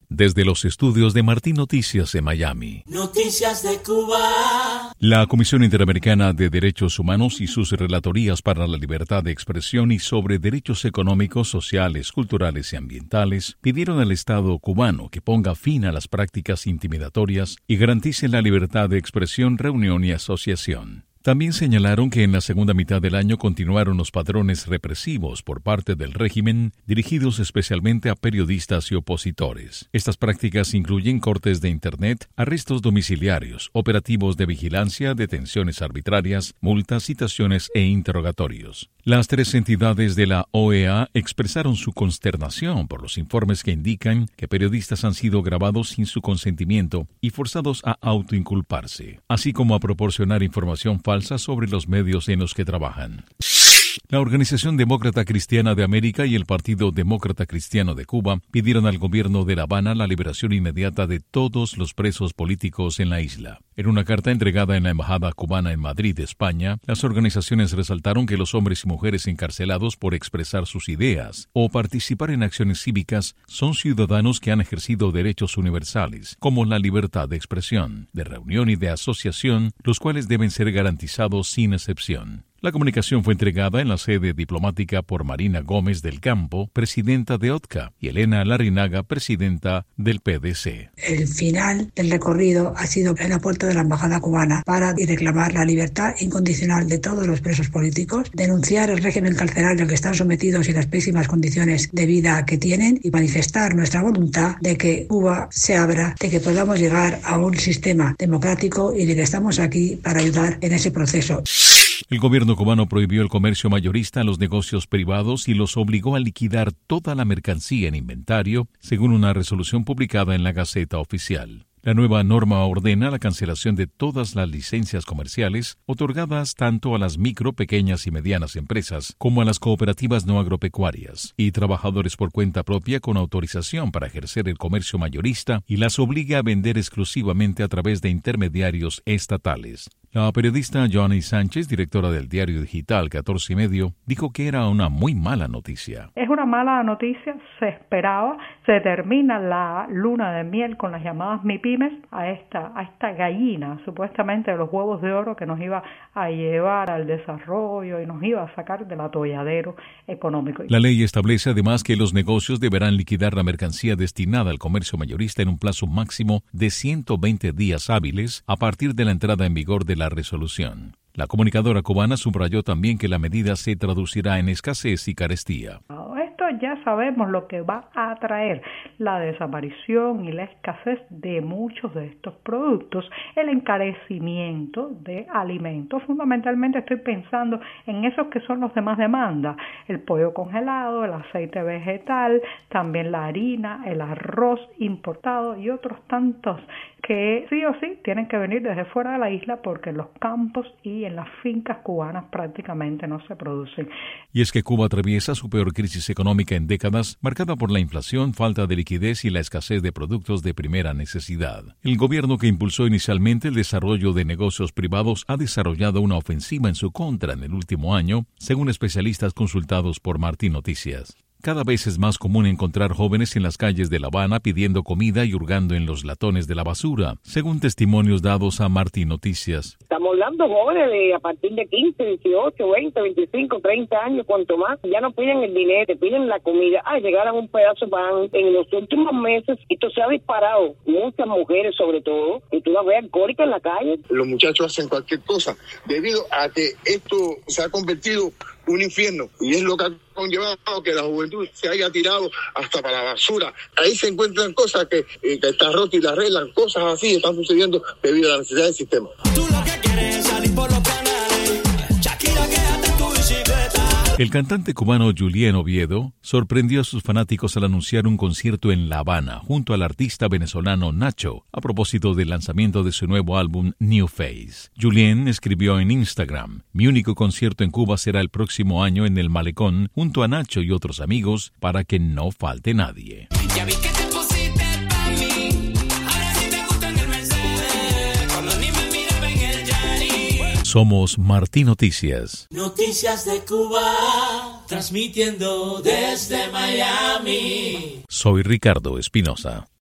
Desde los estudios de Martín Noticias en Miami. Noticias de Cuba. La Comisión Interamericana de Derechos Humanos y sus relatorías para la libertad de expresión y sobre derechos económicos, sociales, culturales y ambientales pidieron al Estado cubano que ponga fin a las prácticas intimidatorias y garantice la libertad de expresión, reunión y asociación. También señalaron que en la segunda mitad del año continuaron los patrones represivos por parte del régimen dirigidos especialmente a periodistas y opositores. Estas prácticas incluyen cortes de Internet, arrestos domiciliarios, operativos de vigilancia, detenciones arbitrarias, multas, citaciones e interrogatorios. Las tres entidades de la OEA expresaron su consternación por los informes que indican que periodistas han sido grabados sin su consentimiento y forzados a autoinculparse, así como a proporcionar información falsa sobre los medios en los que trabajan. La Organización Demócrata Cristiana de América y el Partido Demócrata Cristiano de Cuba pidieron al gobierno de La Habana la liberación inmediata de todos los presos políticos en la isla. En una carta entregada en la Embajada cubana en Madrid, España, las organizaciones resaltaron que los hombres y mujeres encarcelados por expresar sus ideas o participar en acciones cívicas son ciudadanos que han ejercido derechos universales, como la libertad de expresión, de reunión y de asociación, los cuales deben ser garantizados sin excepción. La comunicación fue entregada en la sede diplomática por Marina Gómez del Campo, presidenta de OTCA, y Elena Larrinaga, presidenta del PDC. El final del recorrido ha sido en la puerta de la Embajada cubana para reclamar la libertad incondicional de todos los presos políticos, denunciar el régimen carcelario al que están sometidos y las pésimas condiciones de vida que tienen y manifestar nuestra voluntad de que Cuba se abra, de que podamos llegar a un sistema democrático y de que estamos aquí para ayudar en ese proceso. El gobierno cubano prohibió el comercio mayorista a los negocios privados y los obligó a liquidar toda la mercancía en inventario, según una resolución publicada en la Gaceta Oficial. La nueva norma ordena la cancelación de todas las licencias comerciales otorgadas tanto a las micro, pequeñas y medianas empresas como a las cooperativas no agropecuarias y trabajadores por cuenta propia con autorización para ejercer el comercio mayorista y las obliga a vender exclusivamente a través de intermediarios estatales. La periodista Joanny Sánchez, directora del diario digital 14 y Medio, dijo que era una muy mala noticia. Es una mala noticia, se esperaba, se termina la luna de miel con las llamadas MIPYMES a esta gallina, supuestamente de los huevos de oro que nos iba a llevar al desarrollo y nos iba a sacar del atolladero económico. La ley establece además que los negocios deberán liquidar la mercancía destinada al comercio mayorista en un plazo máximo de 120 días hábiles a partir de la entrada en vigor de la resolución. La comunicadora cubana subrayó también que la medida se traducirá en escasez y carestía. Esto ya sabemos lo que va a traer: la desaparición y la escasez de muchos de estos productos, el encarecimiento de alimentos. Fundamentalmente estoy pensando en esos que son los de más demanda: el pollo congelado, el aceite vegetal, también la harina, el arroz importado y otros tantos que sí o sí tienen que venir desde fuera de la isla porque en los campos y en las fincas cubanas prácticamente no se producen. Y es que Cuba atraviesa su peor crisis económica en décadas, marcada por la inflación, falta de liquidez y la escasez de productos de primera necesidad. El gobierno que impulsó inicialmente el desarrollo de negocios privados ha desarrollado una ofensiva en su contra en el último año, según especialistas consultados por Martín Noticias. Cada vez es más común encontrar jóvenes en las calles de La Habana pidiendo comida y hurgando en los latones de la basura, según testimonios dados a Martín Noticias. Estamos hablando jóvenes de a partir de 15, 18, 20, 25, 30 años, cuanto más. Ya no piden el dinero, te piden la comida. Llegaron un pedazo de pan. En los últimos meses esto se ha disparado. Muchas mujeres sobre todo, y tú las ves alcohólicas en la calle. Los muchachos hacen cualquier cosa debido a que esto se ha convertido un infierno, y es lo que ha conllevado que la juventud se haya tirado hasta para la basura. Ahí se encuentran cosas que está roto y la arreglan, cosas así están sucediendo debido a la necesidad del sistema. Tú lo que quieres es salir por los canales, Shakira, quédate en tu bicicleta. El cantante cubano Julien Oviedo sorprendió a sus fanáticos al anunciar un concierto en La Habana junto al artista venezolano Nacho a propósito del lanzamiento de su nuevo álbum New Face. Julien escribió en Instagram: "Mi único concierto en Cuba será el próximo año en el Malecón junto a Nacho y otros amigos para que no falte nadie". Ya vi que te pusiste pa' mí, ahora sí te gusta en el Mercedes, cuando ni me miraba en el Yari. Somos Martín Noticias. Noticias de Cuba, transmitiendo desde Miami. Soy Ricardo Espinosa.